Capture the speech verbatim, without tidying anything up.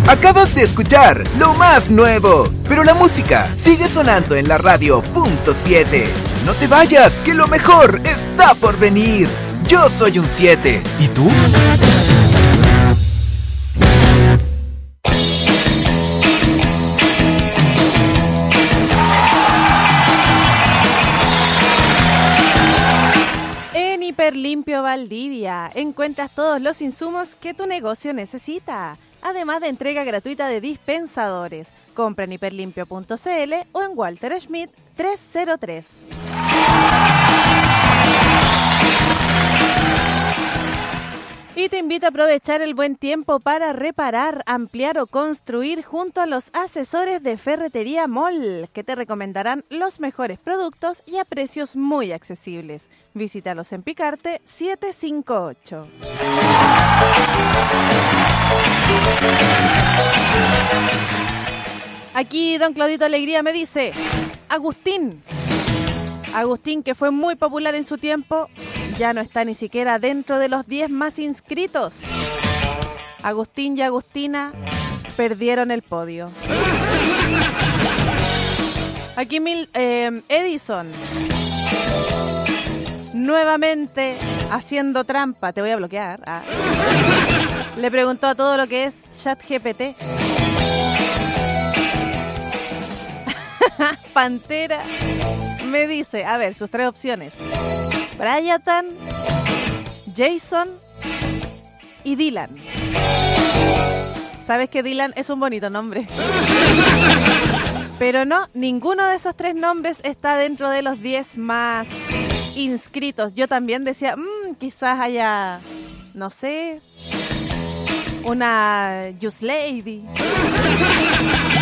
Acabas de escuchar lo más nuevo, pero la música sigue sonando en la radio punto siete. No te vayas, que lo mejor está por venir. Yo soy un siete. ¿Y tú? En Hiperlimpio Valdivia encuentras todos los insumos que tu negocio necesita, además de entrega gratuita de dispensadores. Compra en hiperlimpio punto cl o en Walter Schmidt trescientos tres. Y te invito a aprovechar el buen tiempo para reparar, ampliar o construir junto a los asesores de Ferretería Mall, que te recomendarán los mejores productos y a precios muy accesibles. Visítalos en Picarte setecientos cincuenta y ocho. Aquí don Claudito Alegría me dice, Agustín, Agustín que fue muy popular en su tiempo, ya no está ni siquiera dentro de los diez más inscritos. Agustín y Agustina perdieron el podio. Aquí Mil, eh, Edison, nuevamente haciendo trampa, te voy a bloquear. Ah. Le preguntó a todo lo que es ChatGPT. Pantera me dice, a ver, sus tres opciones: Bryatan, Jason y Dylan. ¿Sabes que Dylan es un bonito nombre? Pero no, ninguno de esos tres nombres está dentro de los diez más inscritos. Yo también decía, mmm, quizás haya, no sé, una Just Lady.